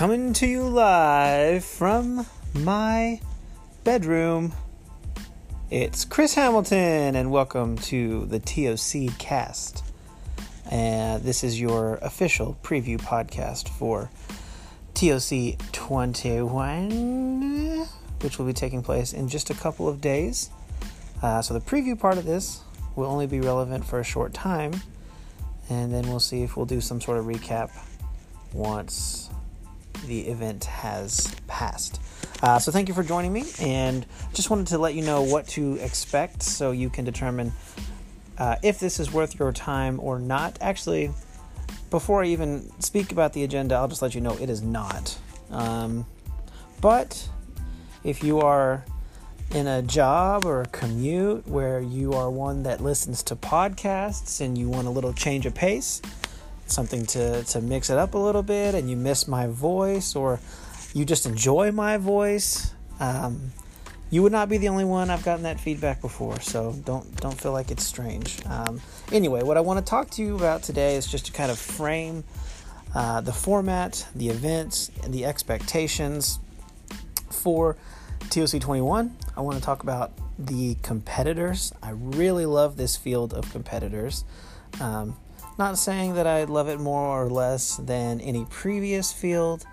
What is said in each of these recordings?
Coming to you live from my bedroom, it's Chris Hamilton, and welcome to the TOC cast. And this is your official preview podcast for TOC 21, which will be taking place in just a couple of days. So the preview part of this will only be relevant for a short time, and then we'll see if we'll do some sort of recap once the event has passed. So thank you for joining me, and just wanted to let you know what to expect so you can determine if this is worth your time or not. Actually, before I even speak about the agenda, I'll just let you know it is not. But if you are in a job or a commute where you are one that listens to podcasts and you want a little change of pace, something to mix it up a little bit, and you miss my voice, or you just enjoy my voice, you would not be the only one. I've gotten that feedback before, so don't feel like it's strange. Anyway, what I want to talk to you about today is just to kind of frame the format, the events, and the expectations for TOC 21. I want to talk about the competitors. I really love this field of competitors. Not saying that I love it more or less than any previous field,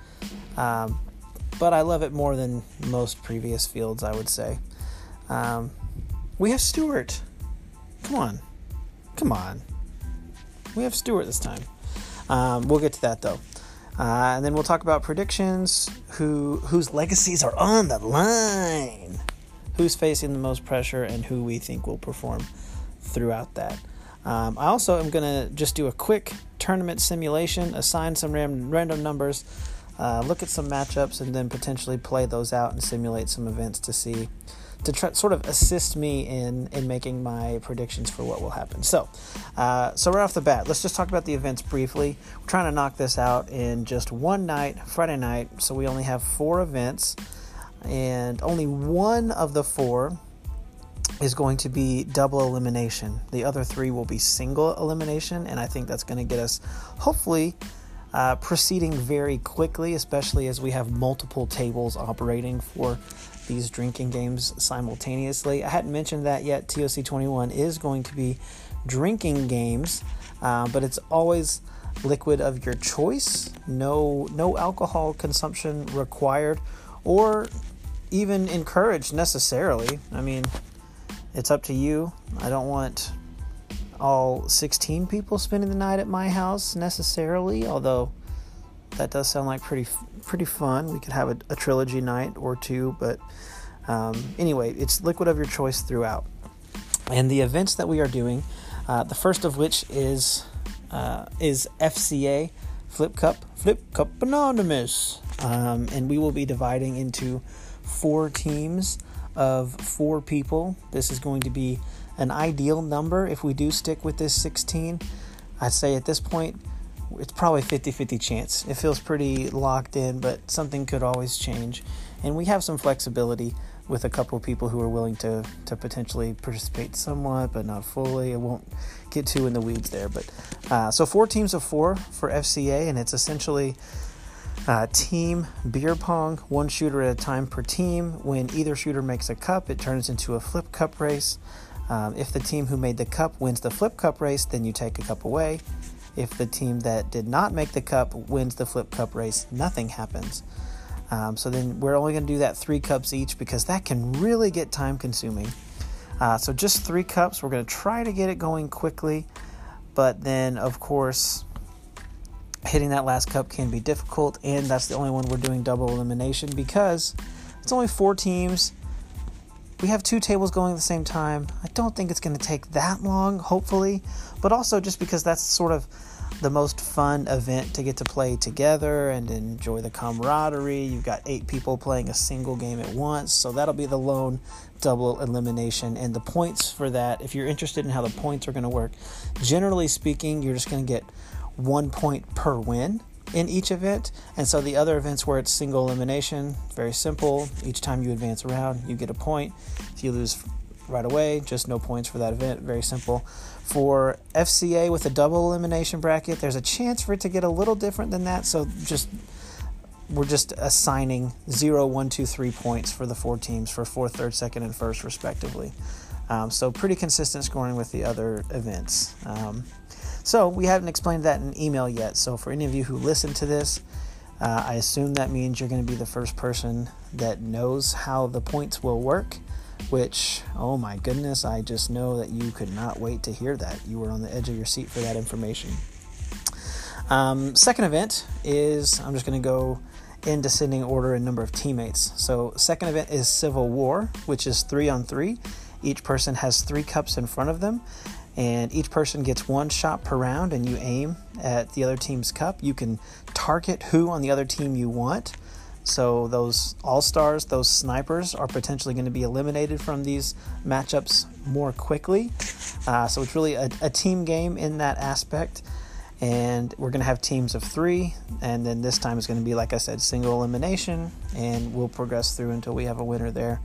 but I love it more than most previous fields, I would say. We have Stuart. Come on. We have Stuart this time. We'll get to that, though. And then we'll talk about predictions, whose legacies are on the line, who's facing the most pressure, and who we think will perform throughout that. I also am going to just do a quick tournament simulation, assign some random numbers, look at some matchups, and then potentially play those out and simulate some events to try sort of assist me in making my predictions for what will happen. So right off the bat, let's just talk about the events briefly. We're trying to knock this out in just one night, Friday night, so we only have 4 events, and only one of the 4 is going to be double elimination. The other 3 will be single elimination, and I think that's going to get us, hopefully, proceeding very quickly, especially as we have multiple tables operating for these drinking games simultaneously. I hadn't mentioned that yet. TOC 21 is going to be drinking games, but it's always liquid of your choice. No alcohol consumption required or even encouraged necessarily. I mean, it's up to you. I don't want all 16 people spending the night at my house necessarily, although that does sound like pretty fun. We could have a trilogy night or 2, but anyway, it's liquid of your choice throughout. And the events that we are doing, the first of which is FCA Flip Cup Anonymous, and we will be dividing into 4 teams of 4 people. This is going to be an ideal number if we do stick with this 16. I'd say at this point it's probably 50-50 chance. It feels pretty locked in, but something could always change, and we have some flexibility with a couple of people who are willing to potentially participate somewhat but not fully. I won't get too in the weeds there, but so 4 teams of 4 for FCA, and it's essentially team beer pong, 1 shooter at a time per team. When either shooter makes a cup, it turns into a flip cup race. If the team who made the cup wins the flip cup race, then you take a cup away. If the team that did not make the cup wins the flip cup race, nothing happens. So then we're only going to do that 3 cups each, because that can really get time consuming. So just 3 cups. We're going to try to get it going quickly, but then of course hitting that last cup can be difficult, and that's the only one we're doing double elimination because it's only 4 teams. We have 2 tables going at the same time. I don't think it's going to take that long, hopefully, but also just because that's sort of the most fun event to get to play together and enjoy the camaraderie. You've got 8 people playing a single game at once, so that'll be the lone double elimination. And the points for that, if you're interested in how the points are going to work, generally speaking, you're just going to get 1 point per win in each event. And so the other events where it's single elimination, very simple. Each time you advance around, you get a point. If you lose right away, just no points for that event. Very simple. For FCA with a double elimination bracket, there's a chance for it to get a little different than that. So just we're just assigning 0, 1, 2, 3 points for the 4 teams for 4th, 3rd, 2nd, and 1st, respectively. So pretty consistent scoring with the other events. So we haven't explained that in email yet. So for any of you who listen to this, I assume that means you're going to be the first person that knows how the points will work, which, oh my goodness, I just know that you could not wait to hear that. You were on the edge of your seat for that information. Second event is, I'm just going to go in descending order in number of teammates. So second event is Civil War, which is 3-on-3. Each person has 3 cups in front of them, and each person gets 1 shot per round, and you aim at the other team's cup. You can target who on the other team you want. So those all-stars, those snipers, are potentially going to be eliminated from these matchups more quickly. So it's really a team game in that aspect. And we're going to have teams of 3, and then this time it's going to be, like I said, single elimination, and we'll progress through until we have a winner there.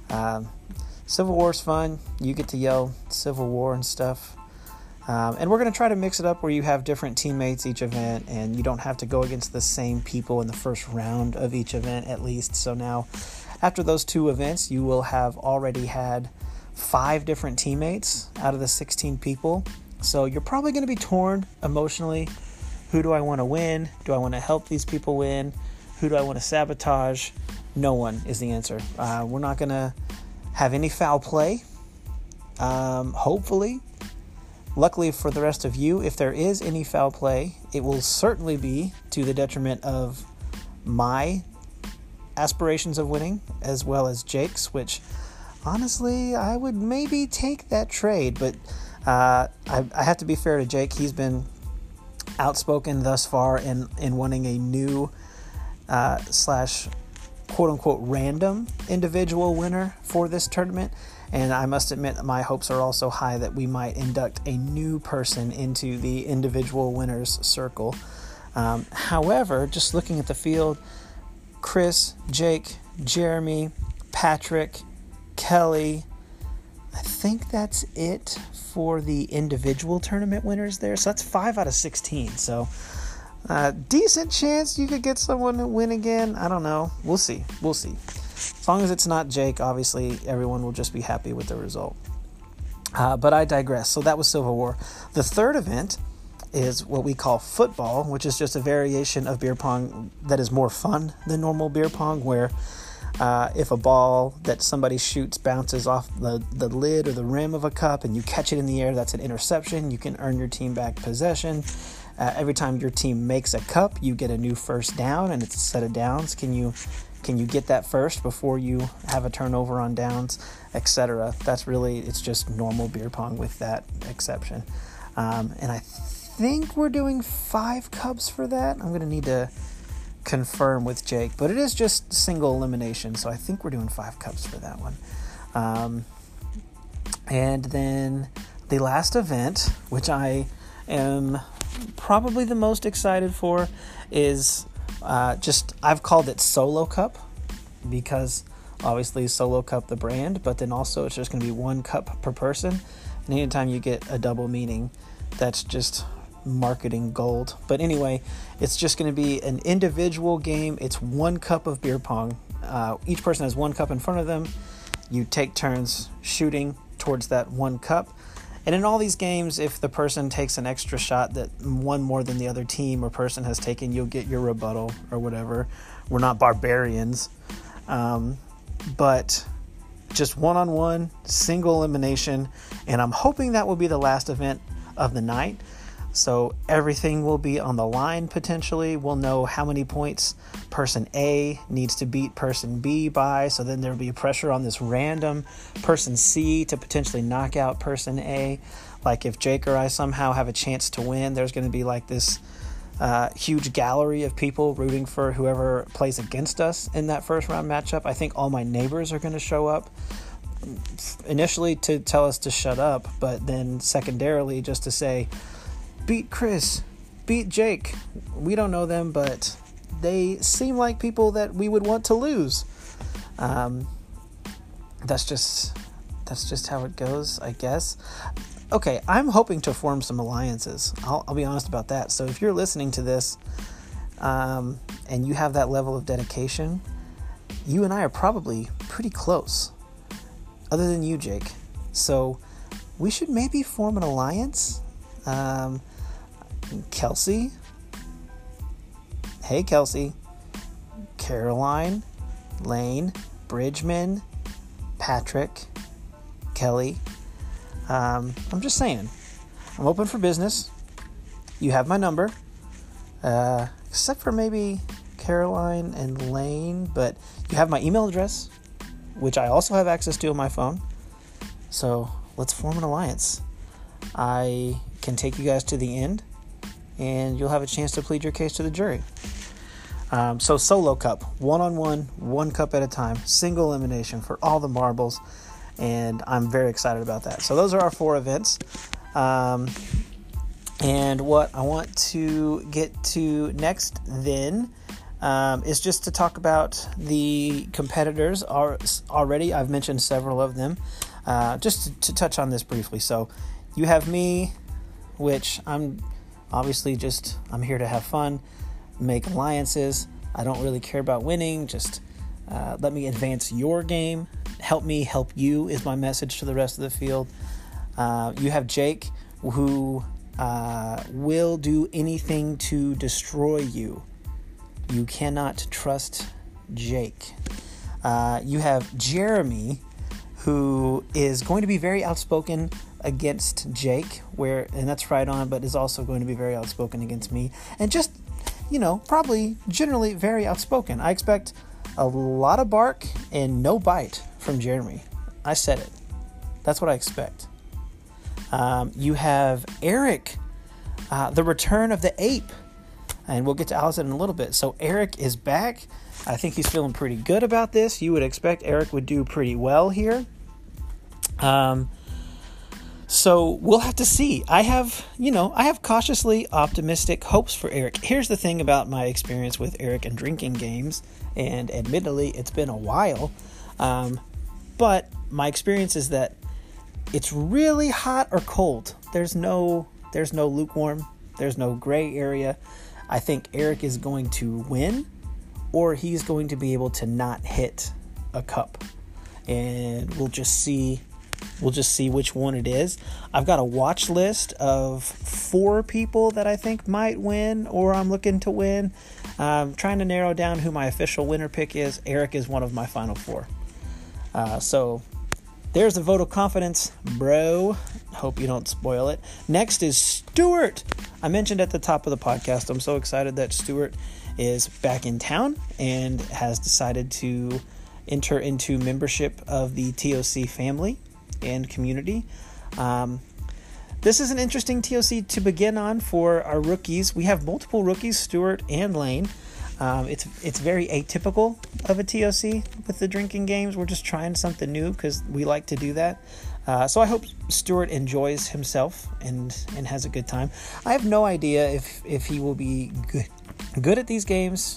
Civil War's fun. You get to yell Civil War and stuff. And we're going to try to mix it up where you have different teammates each event, and you don't have to go against the same people in the first round of each event at least. So now, after those 2 events, you will have already had 5 different teammates out of the 16 people. So you're probably going to be torn emotionally. Who do I want to win? Do I want to help these people win? Who do I want to sabotage? No one is the answer. We're not going to have any foul play, hopefully. Luckily for the rest of you, if there is any foul play, it will certainly be to the detriment of my aspirations of winning, as well as Jake's, which honestly, I would maybe take that trade, but I have to be fair to Jake. He's been outspoken thus far in wanting a new slash quote-unquote random individual winner for this tournament, and I must admit my hopes are also high that we might induct a new person into the individual winners circle. However, just looking at the field, Chris, Jake, Jeremy, Patrick, Kelly, I think that's it for the individual tournament winners there. So that's 5 out of 16. So decent chance you could get someone to win again. I don't know. We'll see. As long as it's not Jake, obviously everyone will just be happy with the result. But I digress. So that was Civil War. The third event is what we call football, which is just a variation of beer pong that is more fun than normal beer pong, where if a ball that somebody shoots bounces off the lid or the rim of a cup and you catch it in the air, that's an interception. You can earn your team back possession. Every time your team makes a cup, you get a new first down, and it's a set of downs. Can you get that first before you have a turnover on downs, etc.? That's really, it's just normal beer pong with that exception. And I think we're doing 5 cups for that. I'm going to need to confirm with Jake, but it is just single elimination, so I think we're doing 5 cups for that one. And then the last event, which I am probably the most excited for, is I've called it Solo Cup, because obviously Solo Cup the brand, but then also it's just going to be 1 cup per person, and anytime you get a double meaning, that's just marketing gold. But anyway, it's just going to be an individual game. It's 1 cup of beer pong. Each person has 1 cup in front of them. You take turns shooting towards that 1 cup. And in all these games, if the person takes an extra shot that one more than the other team or person has taken, you'll get your rebuttal or whatever. We're not barbarians. But just 1-on-1, single elimination. And I'm hoping that will be the last event of the night. So everything will be on the line potentially. We'll know how many points person A needs to beat person B by. So then there'll be pressure on this random person C to potentially knock out person A. Like if Jake or I somehow have a chance to win, there's going to be like this huge gallery of people rooting for whoever plays against us in that first round matchup. I think all my neighbors are going to show up initially to tell us to shut up, but then secondarily just to say, beat Chris, beat Jake. We don't know them, but they seem like people that we would want to lose. That's just how it goes, I guess. Okay, I'm hoping to form some alliances. I'll be honest about that. So if you're listening to this, and you have that level of dedication, you and I are probably pretty close, other than you, Jake. So we should maybe form an alliance. Kelsey. Hey, Kelsey. Caroline, Lane, Bridgman, Patrick, Kelly. I'm just saying, I'm open for business. You have my number, except for maybe Caroline and Lane, but you have my email address, which I also have access to on my phone. So let's form an alliance. I can take you guys to the end, and you'll have a chance to plead your case to the jury. So solo cup, one-on-one, one cup at a time, single elimination for all the marbles, and I'm very excited about that. So those are our 4 events. And what I want to get to next then is just to talk about the competitors. Already I've mentioned several of them. Just to touch on this briefly. So you have me, which I'm obviously I'm here to have fun, make alliances. I don't really care about winning. Just let me advance your game. Help me help you is my message to the rest of the field. You have Jake, who will do anything to destroy you. You cannot trust Jake. You have Jeremy, who is going to be very outspoken against Jake, and that's right on, but is also going to be very outspoken against me, and just, probably generally very outspoken. I expect a lot of bark and no bite from Jeremy. I said it. That's what I expect. You have Eric, the return of the ape, and we'll get to Allison in a little bit. So Eric is back. I think he's feeling pretty good about this. You would expect Eric would do pretty well here. So we'll have to see. I have cautiously optimistic hopes for Eric. Here's the thing about my experience with Eric and drinking games, and admittedly, it's been a while. But my experience is that it's really hot or cold. There's no lukewarm. There's no gray area. I think Eric is going to win, or he's going to be able to not hit a cup. And we'll just see which one it is. I've got a watch list of 4 people that I think might win, or I'm looking to win. Trying to narrow down who my official winner pick is. Eric is one of my final 4. So there's a vote of confidence, bro. Hope you don't spoil it. Next is Stuart. I mentioned at the top of the podcast, I'm so excited that Stuart is back in town and has decided to enter into membership of the TOC family and community. This is an interesting TOC to begin on for our rookies. We have multiple rookies, Stuart and Lane. It's very atypical of a TOC with the drinking games. We're just trying something new because we like to do that. So I hope Stuart enjoys himself and has a good time. I have no idea if he will be good at these games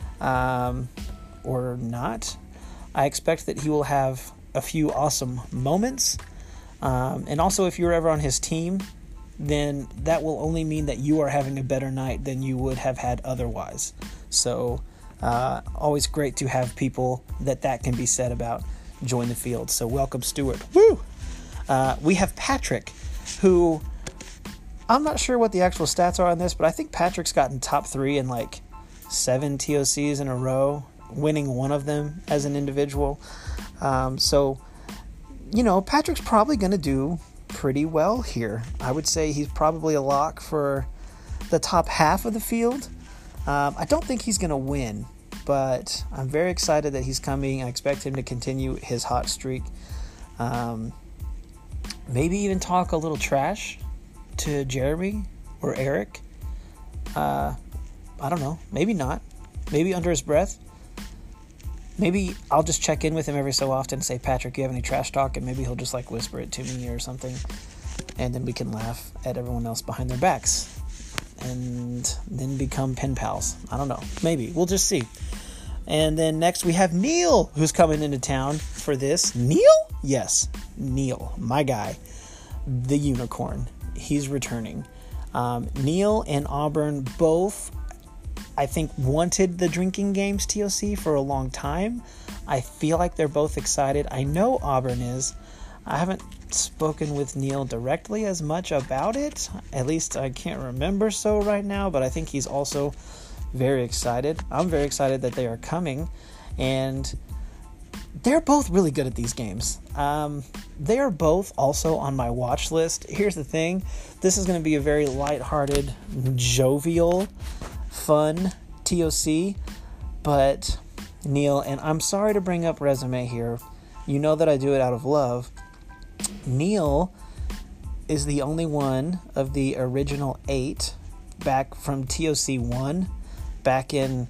or not. I expect that he will have a few awesome moments. And also, if you're ever on his team, then that will only mean that you are having a better night than you would have had otherwise. So always great to have people that can be said about join the field. So welcome, Stuart. Woo! We have Patrick, who I'm not sure what the actual stats are on this, but I think Patrick's gotten top 3 in like 7 TOCs in a row, winning one of them as an individual. So Patrick's probably going to do pretty well here. I would say he's probably a lock for the top half of the field. I don't think he's going to win, but I'm very excited that he's coming. I expect him to continue his hot streak. Maybe even talk a little trash to Jeremy or Eric. I don't know. Maybe not. Maybe under his breath. Maybe I'll just check in with him every so often and say, Patrick, you have any trash talk? And maybe he'll just whisper it to me or something. And then we can laugh at everyone else behind their backs. And then become pen pals. I don't know. Maybe. We'll just see. And then next we have Neil, who's coming into town for this. Neil? Yes. Neil. My guy. The unicorn. He's returning. Neil and Auburn both I think, wanted the drinking games TOC for a long time. I feel like they're both excited. I know Auburn is. I haven't spoken with Neil directly as much about it. At least I can't remember so right now, but I think he's also very excited. I'm very excited that they are coming, and they're both really good at these games. They are both also on my watch list. Here's the thing. This is going to be a very lighthearted, jovial, fun TOC, but Neil, and I'm sorry to bring up resume here. You know that I do it out of love. Neil is the only one of the original 8 back from TOC 1 back in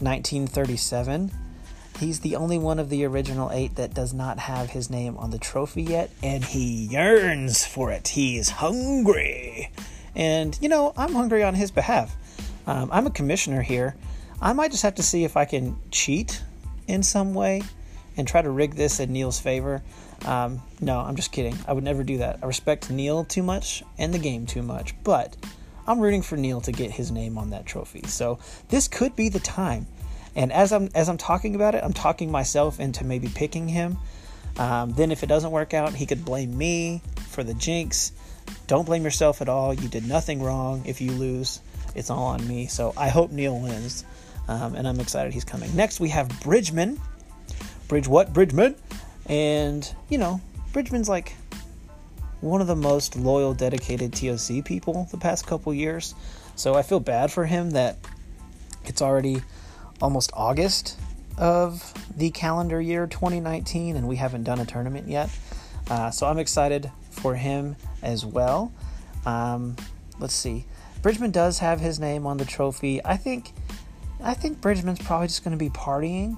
1937. He's the only one of the original 8 that does not have his name on the trophy yet, and he yearns for it. He's hungry. And, I'm hungry on his behalf. I'm a commissioner here. I might just have to see if I can cheat in some way and try to rig this in Neil's favor. No, I'm just kidding. I would never do that. I respect Neil too much and the game too much, but I'm rooting for Neil to get his name on that trophy. So this could be the time. And as I'm talking about it, I'm talking myself into maybe picking him. Then if it doesn't work out, he could blame me for the jinx. Don't blame yourself at all. You did nothing wrong. If you lose, it's all on me. So I hope Neil wins. And I'm excited he's coming. Next, we have Bridgman. Bridgman. And, Bridgman's like one of the most loyal, dedicated TOC people the past couple years. So I feel bad for him that it's already almost August of the calendar year 2019 and we haven't done a tournament yet. So I'm excited for him as well. Let's see. Bridgman does have his name on the trophy. I think Bridgman's probably just going to be partying.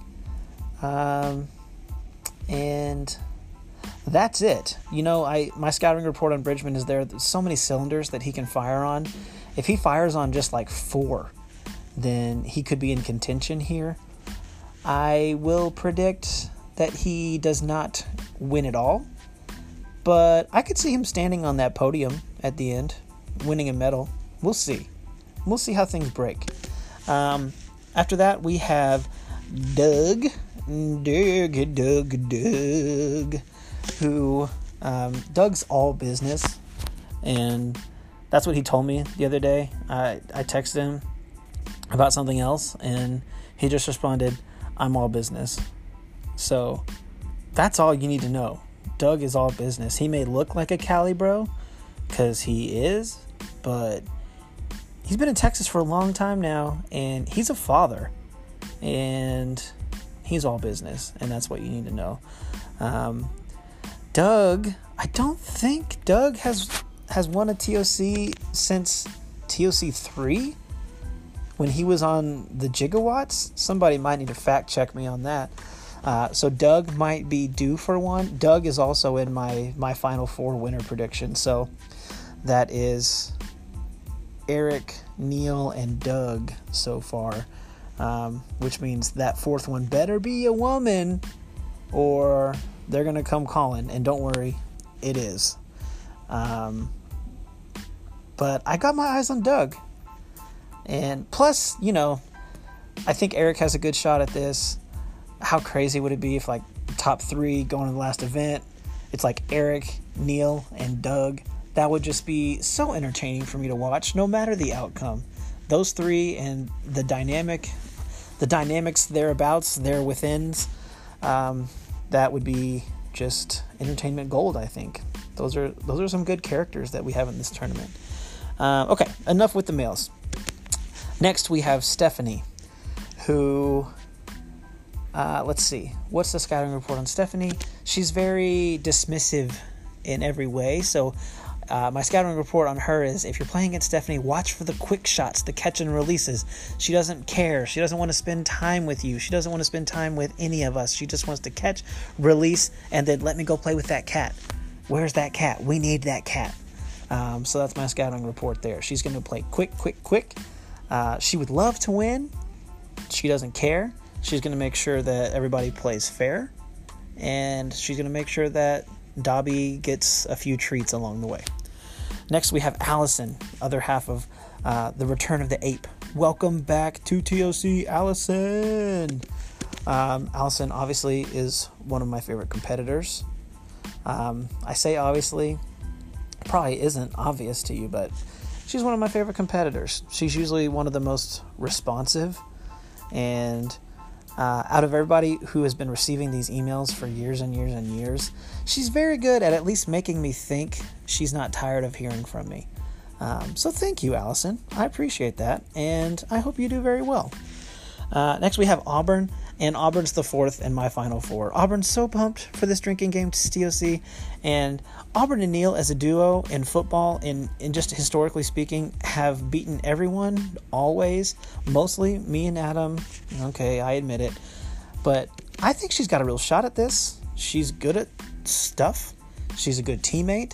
And that's it. My scouting report on Bridgman is there's so many cylinders that he can fire on. If he fires on just like 4, then he could be in contention here. I will predict that he does not win it all, but I could see him standing on that podium at the end, winning a medal. We'll see. We'll see how things break. After that, we have Doug, who, Doug's all business, and that's what he told me the other day. I texted him about something else, and he just responded, "I'm all business." So that's all you need to know. Doug is all business. He may look like a Cali bro, because he is, but he's been in Texas for a long time now, and he's a father, and he's all business, and that's what you need to know. Doug, I don't think Doug has won a TOC since TOC 3, when he was on the Gigawatts. Somebody might need to fact check me on that. So Doug might be due for one. Doug is also in my Final Four winner prediction. So that is Eric, Neil, and Doug so far, which means that 4th one better be a woman or they're going to come calling. And don't worry, it is. But I got my eyes on Doug. And plus, I think Eric has a good shot at this. How crazy would it be if, top 3 going to the last event, it's like Eric, Neil, and Doug? That would just be so entertaining for me to watch, no matter the outcome. Those 3 and the dynamics thereabouts, their withins, that would be just entertainment gold, I think. Those are some good characters that we have in this tournament. Okay, enough with the males. Next, we have Stephanie, who, let's see, what's the scouting report on Stephanie? She's very dismissive in every way, so my scouting report on her is, if you're playing against Stephanie, watch for the quick shots, the catch and releases. She doesn't care. She doesn't want to spend time with you. She doesn't want to spend time with any of us. She just wants to catch, release, and then let me go play with that cat. Where's that cat? We need that cat. So that's my scouting report there. She's going to play quick. She would love to win. She doesn't care. She's going to make sure that everybody plays fair. And she's going to make sure that Dobby gets a few treats along the way. Next, we have Allison, other half of the Return of the Ape Welcome back to TOC, Allison. Allison obviously is one of my favorite competitors. I say obviously, probably isn't obvious to you, but she's one of my favorite competitors. She's usually one of the most responsive, and out of everybody who has been receiving these emails for years and years and years, she's very good at least making me think she's not tired of hearing from me. So thank you, Allison. I appreciate that, and I hope you do very well. Next we have Auburn, and Auburn's the fourth in my Final Four. Auburn's so pumped for this drinking game to TOC, and Auburn and Neil as a duo in football, and just historically speaking, have beaten everyone, always, mostly me and Adam. Okay, I admit it, but I think she's got a real shot at this. She's good at stuff. She's a good teammate.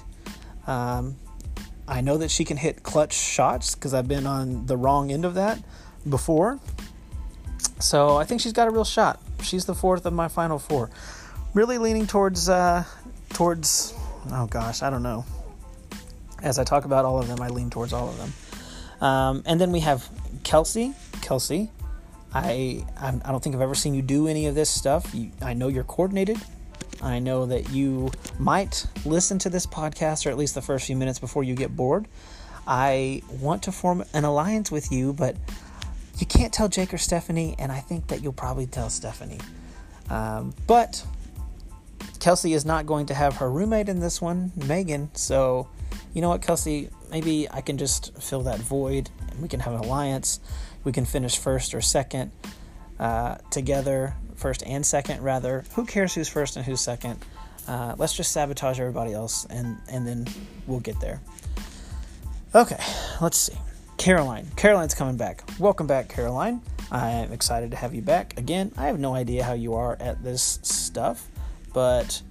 I know that she can hit clutch shots because I've been on the wrong end of that before. So I think she's got a real shot. She's the fourth of my Final Four. Really leaning towards, oh gosh, I don't know. As I talk about all of them, I lean towards all of them. And then we have Kelsey. Kelsey, I don't think I've ever seen you do any of this stuff. I know you're coordinated. I know that you might listen to this podcast, or at least the first few minutes before you get bored. I want to form an alliance with you, but you can't tell Jake or Stephanie, and I think that you'll probably tell Stephanie. But Kelsey is not going to have her roommate in this one, Megan. So, you know what, Kelsey? Maybe I can just fill that void, and we can have an alliance. We can finish first or second together. First and second, rather. Who cares who's first and who's second? Let's just sabotage everybody else, and then we'll get there. Okay, let's see. Caroline. Caroline's coming back. Welcome back, Caroline. I am excited to have you back. Again, I have no idea how you are at this stuff, but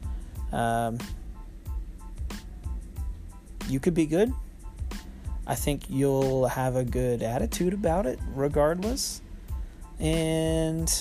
you could be good. I think you'll have a good attitude about it, regardless. And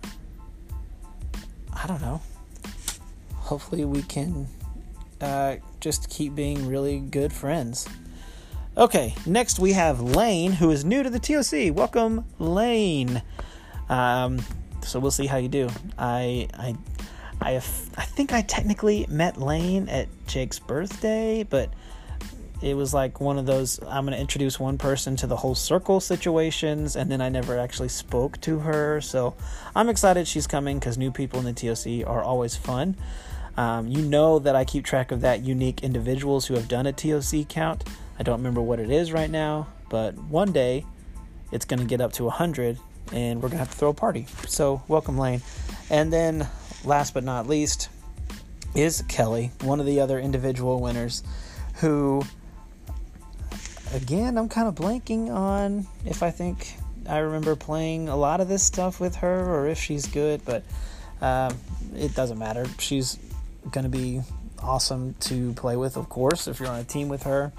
I don't know. Hopefully we can just keep being really good friends. Okay, next we have Lane, who is new to the TOC. Welcome, Lane. So we'll see how you do. I think I technically met Lane at Jake's birthday, but it was like one of those, I'm going to introduce one person to the whole circle situations, and then I never actually spoke to her. So I'm excited she's coming because new people in the TOC are always fun. You know that I keep track of that unique individuals who have done a TOC count. I don't remember what it is right now, but one day it's going to get up to 100, and we're going to have to throw a party. So welcome, Lane. And then last but not least is Kelly, one of the other individual winners who, again, I'm kind of blanking on if I think I remember playing a lot of this stuff with her or if she's good, but it doesn't matter. She's going to be awesome to play with, of course, if you're on a team with her.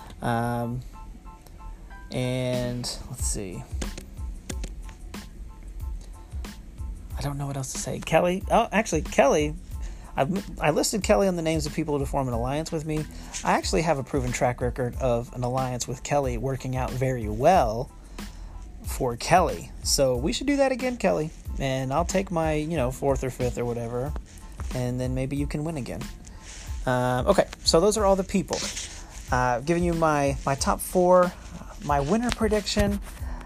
And let's see. I don't know what else to say. Kelly. Oh, actually, Kelly. I listed Kelly on the names of people to form an alliance with me. I actually have a proven track record of an alliance with Kelly working out very well for Kelly. So we should do that again, Kelly. And I'll take my, fourth or fifth or whatever. And then maybe you can win again. Okay, so those are all the people. Giving you my top four, my winner prediction.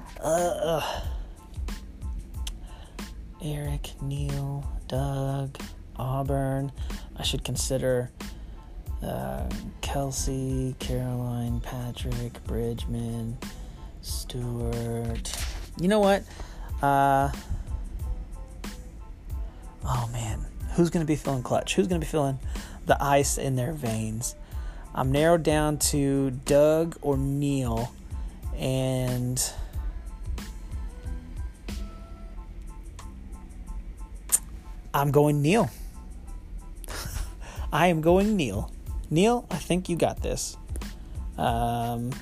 Eric, Neil, Doug, Auburn. I should consider Kelsey, Caroline, Patrick, Bridgman, Stewart. You know what? Oh man, who's going to be feeling clutch? Who's going to be feeling the ice in their veins? I'm narrowed down to Doug or Neil, and I'm going Neil. I am going Neil. Neil, I think you got this. And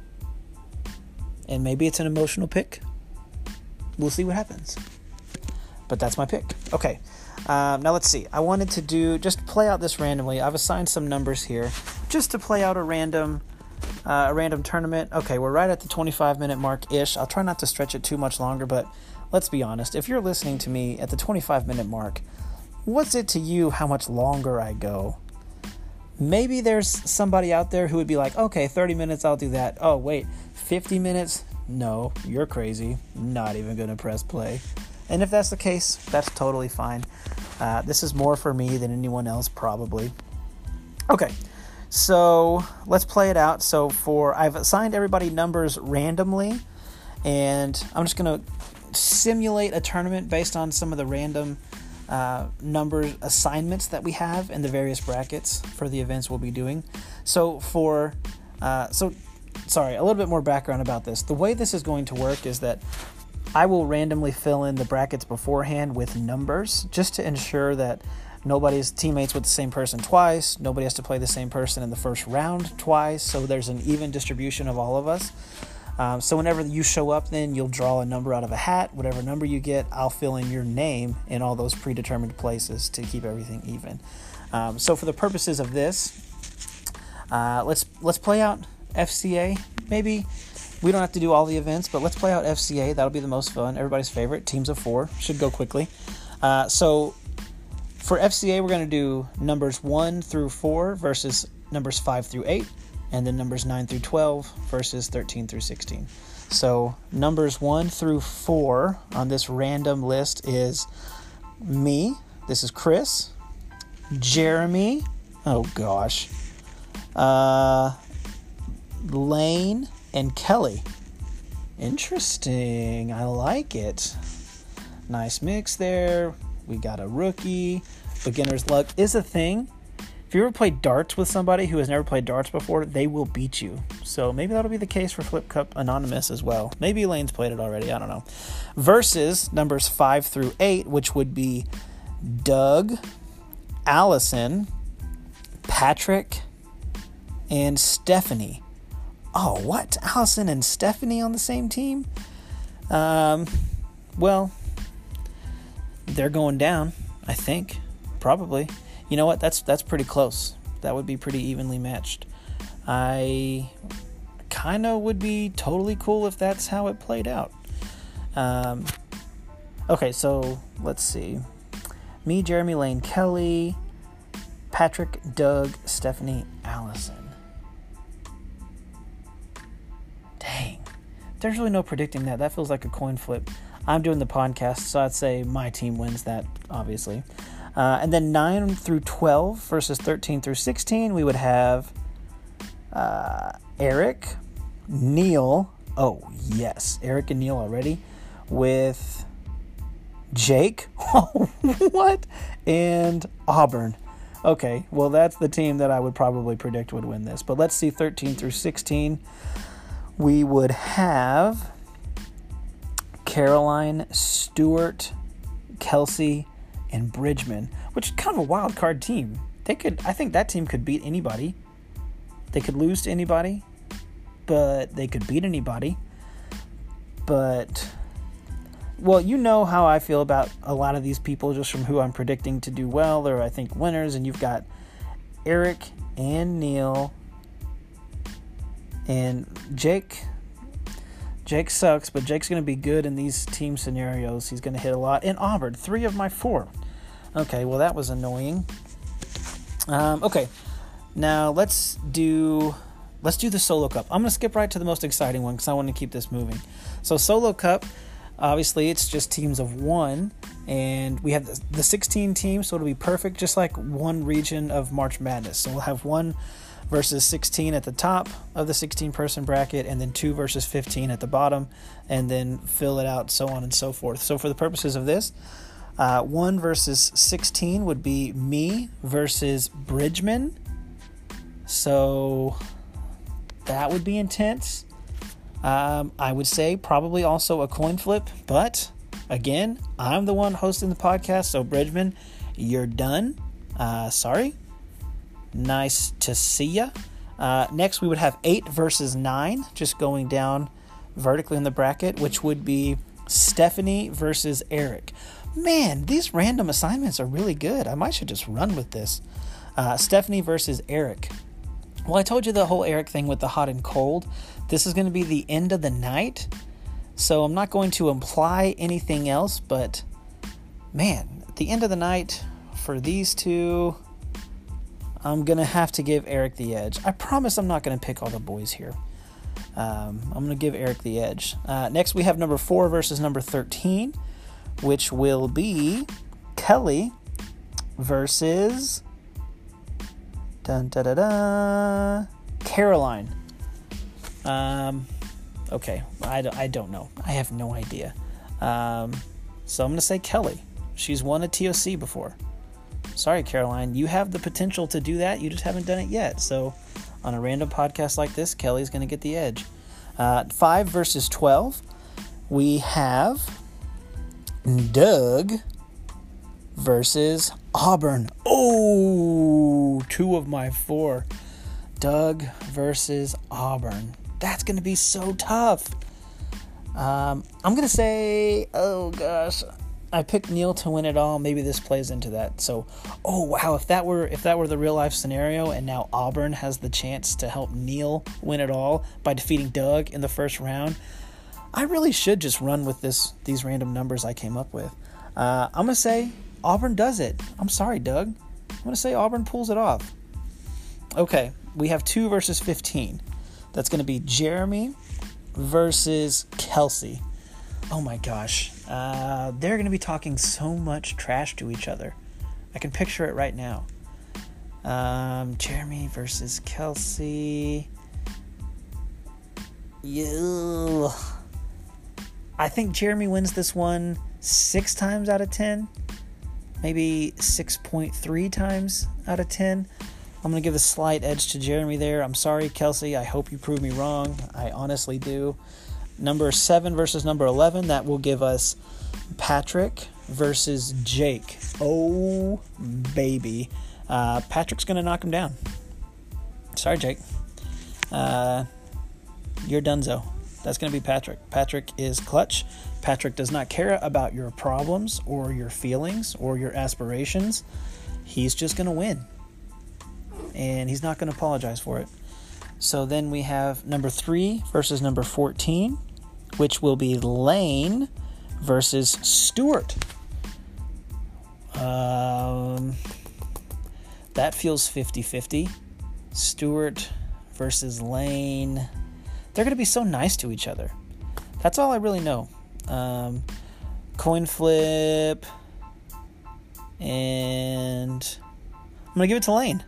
maybe it's an emotional pick. We'll see what happens. But that's my pick. Okay. Now let's see. I wanted to just play out this randomly. I've assigned some numbers here just to play out a random a random tournament. Okay, we're right at the 25-minute mark-ish. I'll try not to stretch it too much longer, but let's be honest. If you're listening to me at the 25-minute mark, what's it to you how much longer I go? Maybe there's somebody out there who would be like, okay, 30 minutes, I'll do that. Oh, wait, 50 minutes? No, you're crazy. Not even going to press play. And if that's the case, that's totally fine. This is more for me than anyone else, probably. Okay, so let's play it out. So I've assigned everybody numbers randomly, and I'm just going to simulate a tournament based on some of the random number assignments that we have in the various brackets for the events we'll be doing. So a little bit more background about this. The way this is going to work is that I will randomly fill in the brackets beforehand with numbers just to ensure that nobody's teammates with the same person twice. Nobody has to play the same person in the first round twice. So there's an even distribution of all of us. So whenever you show up, then you'll draw a number out of a hat. Whatever number you get, I'll fill in your name in all those predetermined places to keep everything even. So for the purposes of this, let's play out FCA. Maybe we don't have to do all the events, but let's play out FCA. That'll be the most fun. Everybody's favorite. Teams of 4. Should go quickly. So for FCA, we're going to do numbers 1 through 4 versus numbers 5 through 8. And then numbers 9 through 12 versus 13 through 16. So numbers 1 through 4 on this random list is me. This is Chris. Jeremy. Oh, gosh. Lane and Kelly. Interesting. I like it. Nice mix there. We got a rookie. Beginner's luck is a thing. If you ever play darts with somebody who has never played darts before, they will beat you. So maybe that'll be the case for Flip Cup Anonymous as well. Maybe Elaine's played it already. I don't know. Versus numbers 5 through 8, which would be Doug, Allison, Patrick, and Stephanie. Oh, what? Allison and Stephanie on the same team? Well, they're going down, I think. Probably. You know what? That's pretty close. That would be pretty evenly matched. I kind of would be totally cool if that's how it played out. Okay, so let's see. Me, Jeremy, Lane, Kelly, Patrick, Doug, Stephanie, Allison. Dang. There's really no predicting that. That feels like a coin flip. I'm doing the podcast, so I'd say my team wins that, obviously. And then 9 through 12 versus 13 through 16, we would have Eric, Neil. Oh, yes. Eric and Neil already. With Jake. What? And Auburn. Okay, well, that's the team that I would probably predict would win this. But let's see, 13 through 16. We would have Caroline, Stewart, Kelsey, and Bridgman, which is kind of a wild card team. I think that team could beat anybody. They could lose to anybody, but they could beat anybody. But, well, you know how I feel about a lot of these people just from who I'm predicting to do well. They're, I think, winners. And you've got Eric and Neil and Jake. Jake sucks, but Jake's going to be good in these team scenarios. He's going to hit a lot. And Auburn, 3 of my 4. Okay, well, that was annoying. Okay, now let's do the Solo Cup. I'm going to skip right to the most exciting one because I want to keep this moving. So Solo Cup, obviously, it's just teams of 1, and we have the 16 teams, so it'll be perfect, just like one region of March Madness. So we'll have 1 versus 16 at the top of the 16-person bracket, and then 2 versus 15 at the bottom, and then fill it out, so on and so forth. So for the purposes of this, 1 versus 16 would be me versus Bridgman. So that would be intense. I would say probably also a coin flip, but again, I'm the one hosting the podcast, so Bridgman, you're done. Sorry. Nice to see ya. Next, we would have 8 versus 9, just going down vertically in the bracket, which would be Stephanie versus Eric. Man, these random assignments are really good. I might should just run with this. Stephanie versus Eric. Well, I told you the whole Eric thing with the hot and cold. This is going to be the end of the night, so I'm not going to imply anything else, but man, at the end of the night for these two, I'm going to have to give Eric the edge. I promise I'm not going to pick all the boys here. I'm going to give Eric the edge. Next, we have number 4 versus number 13, which will be Kelly versus Caroline. Okay, I don't know. I have no idea. So I'm going to say Kelly. She's won a TOC before. Sorry, Caroline. You have the potential to do that. You just haven't done it yet. So on a random podcast like this, Kelly's going to get the edge. 5 versus 12. We have Doug versus Auburn. Oh, 2 of my 4. Doug versus Auburn. That's going to be so tough. I'm going to say, oh gosh, I picked Neil to win it all. Maybe this plays into that. So, oh wow, if that were the real life scenario, and now Auburn has the chance to help Neil win it all by defeating Doug in the first round, I really should just run with these random numbers I came up with. I'm gonna say Auburn does it. I'm sorry, Doug. I'm gonna say Auburn pulls it off. Okay, we have 2 versus 15. That's gonna be Jeremy versus Kelsey. Oh my gosh. They're going to be talking so much trash to each other. I can picture it right now. Jeremy versus Kelsey. Yeah. I think Jeremy wins this one 6 times out of 10. Maybe 6.3 times out of 10. I'm going to give a slight edge to Jeremy there. I'm sorry, Kelsey. I hope you prove me wrong. I honestly do. Number 7 versus number 11. That will give us Patrick versus Jake. Oh, baby. Patrick's going to knock him down. Sorry, Jake. You're donezo. That's going to be Patrick. Patrick is clutch. Patrick does not care about your problems or your feelings or your aspirations. He's just going to win. And he's not going to apologize for it. So then we have number 3 versus number 14, which will be Lane versus Stuart. That feels 50-50. Stuart versus Lane. They're going to be so nice to each other. That's all I really know. Coin flip. And I'm going to give it to Lane.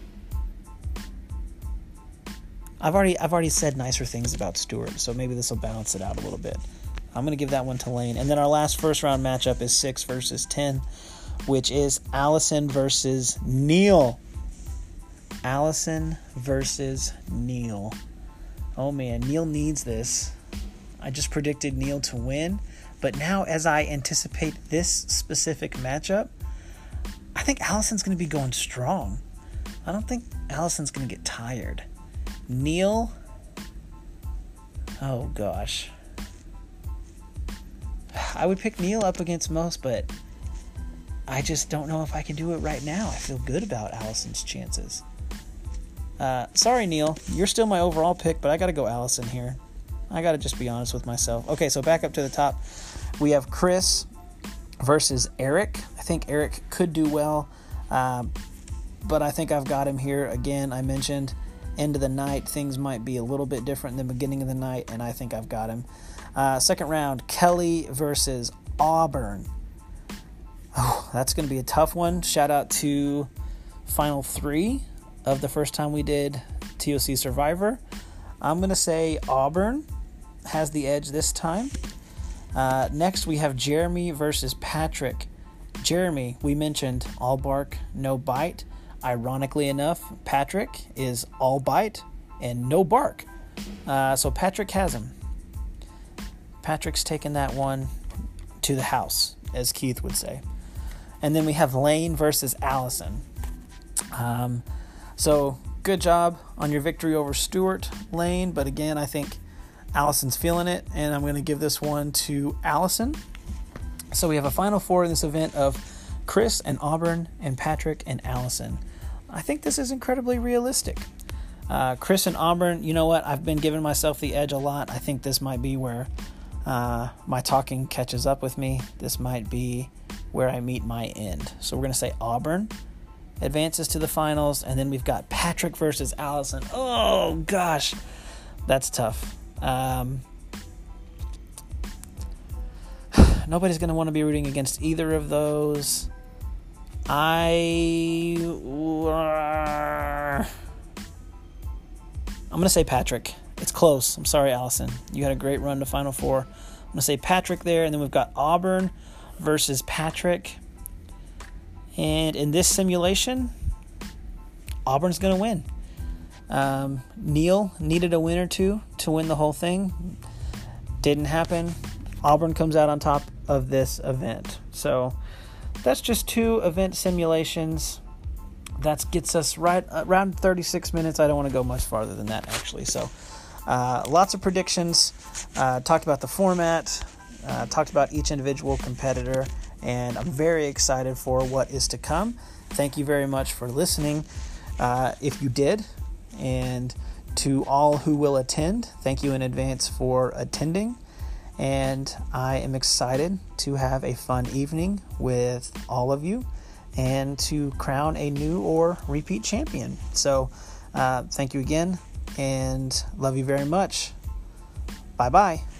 I've already said nicer things about Stuart, so maybe this will balance it out a little bit. I'm going to give that one to Lane. And then our last first round matchup is 6 versus 10, which is Allison versus Neil. Allison versus Neil. Oh man, Neil needs this. I just predicted Neil to win, but now as I anticipate this specific matchup, I think Allison's going to be going strong. I don't think Allison's going to get tired. Neil, oh gosh. I would pick Neil up against most, but I just don't know if I can do it right now. I feel good about Allison's chances. Sorry, Neil. You're still my overall pick, but I got to go Allison here. I got to just be honest with myself. Okay, so back up to the top. We have Chris versus Eric. I think Eric could do well, but I think I've got him here. Again, I mentioned end of the night, things might be a little bit different than the beginning of the night, and I think I've got him. Second round, Kelly versus Auburn. Oh, that's going to be a tough one. Shout out to Final 3 of the first time we did TOC Survivor. I'm going to say Auburn has the edge this time. Next, we have Jeremy versus Patrick. Jeremy, we mentioned all bark, no bite. Ironically enough, Patrick is all bite and no bark. So Patrick has him. Patrick's taken that one to the house, as Keith would say. And then we have Lane versus Allison. So good job on your victory over Stuart, Lane. But again, I think Allison's feeling it, and I'm going to give this one to Allison. So we have a final 4 in this event of Chris and Auburn and Patrick and Allison. I think this is incredibly realistic. Chris and Auburn, you know what? I've been giving myself the edge a lot. I think this might be where my talking catches up with me. This might be where I meet my end. So we're going to say Auburn advances to the finals, and then we've got Patrick versus Allison. Oh, gosh. That's tough. Nobody's going to want to be rooting against either of those. I'm going to say Patrick. It's close. I'm sorry, Allison. You had a great run to Final Four. I'm going to say Patrick there, and then we've got Auburn versus Patrick. And in this simulation, Auburn's going to win. Neil needed a win or two to win the whole thing. Didn't happen. Auburn comes out on top of this event. So that's just 2 event simulations. That gets us right around 36 minutes. I don't want to go much farther than that, actually. So lots of predictions. Talked about the format. Talked about each individual competitor. And I'm very excited for what is to come. Thank you very much for listening. If you did, and to all who will attend, thank you in advance for attending. And I am excited to have a fun evening with all of you and to crown a new or repeat champion. So thank you again and love you very much. Bye-bye.